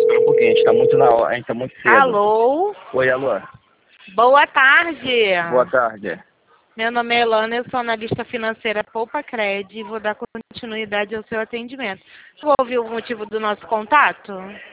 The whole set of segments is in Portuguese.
Espera um pouquinho, a gente tá muito na hora, a gente tá muito cedo. Alô? Oi, alô. Boa tarde. Boa tarde. Meu nome é Elana, eu sou analista financeira Poupa Cred e vou dar continuidade ao seu atendimento. Você ouviu o motivo do nosso contato?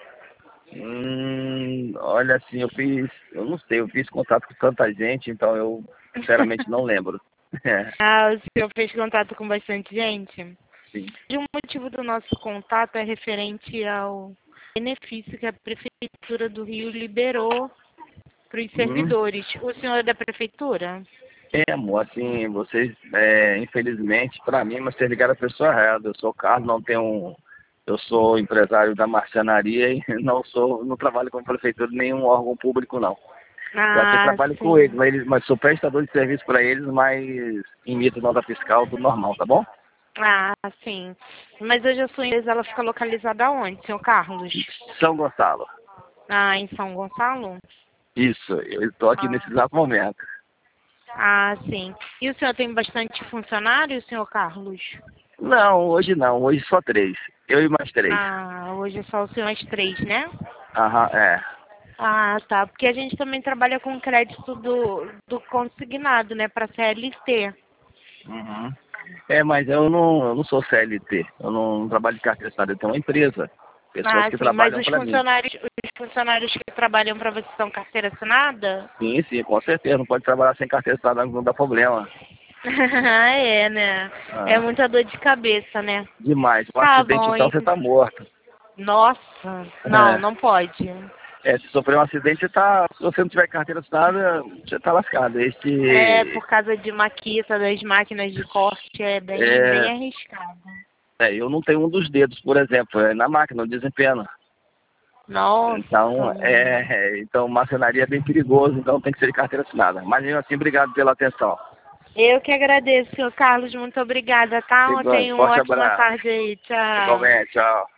Olha assim, eu não sei, eu fiz contato com tanta gente, então eu sinceramente não lembro. É, Ah, o senhor fez contato com bastante gente? sim. E o motivo do nosso contato é referente ao benefício que a Prefeitura do Rio liberou para os Hum, servidores. O senhor é da Prefeitura? amor, assim, vocês, infelizmente, para mim, mas vocês ligaram a pessoa errada. Eu sou Carlos, não tenho eu sou empresário da marcenaria e não trabalho com prefeitura de nenhum órgão público, não. Eu até Ah, trabalho com sim. mas sou prestador de serviço para eles, mas imito nota fiscal, tudo normal, tá bom? Ah, sim. Mas hoje a sua empresa ela fica localizada onde, senhor Carlos? São Gonçalo. Ah, em São Gonçalo? Isso, eu estou aqui nesse Ah, exato momento. sim. E o senhor tem bastante funcionários, senhor Carlos? Não, hoje só 3. Eu e mais 3. Ah, hoje é só o senhor as 3, né? Aham, é. Ah, tá. Porque a gente também trabalha com crédito do consignado, né, para CLT. Uhum. Mas eu não sou CLT, eu não trabalho de carteira assinada, eu tenho uma empresa. Pessoas Ah, que sim. Mas trabalham para mim. os funcionários que trabalham para você são carteira assinada? Sim, sim, com certeza, não pode trabalhar sem carteira assinada, não dá problema. Ah, é, né? É Ah, muita dor de cabeça, né? demais, um Tá acidente bom, então você então. tá morto. Nossa, não, É. não pode. Se sofrer um acidente, se você não tiver carteira assinada, você tá lascado. É, por causa de maquita das máquinas de corte, é bem É, arriscado. eu não tenho um dos dedos, por exemplo, na máquina, eu desempenho. Nossa. Então marcenaria é bem perigoso, então tem que ser de carteira assinada. Mas mesmo assim, obrigado pela atenção. Eu que agradeço, senhor Carlos, muito obrigada, tá? Igual, Tenha uma forte ótima abraço. tarde aí, tchau. Igualmente, tchau.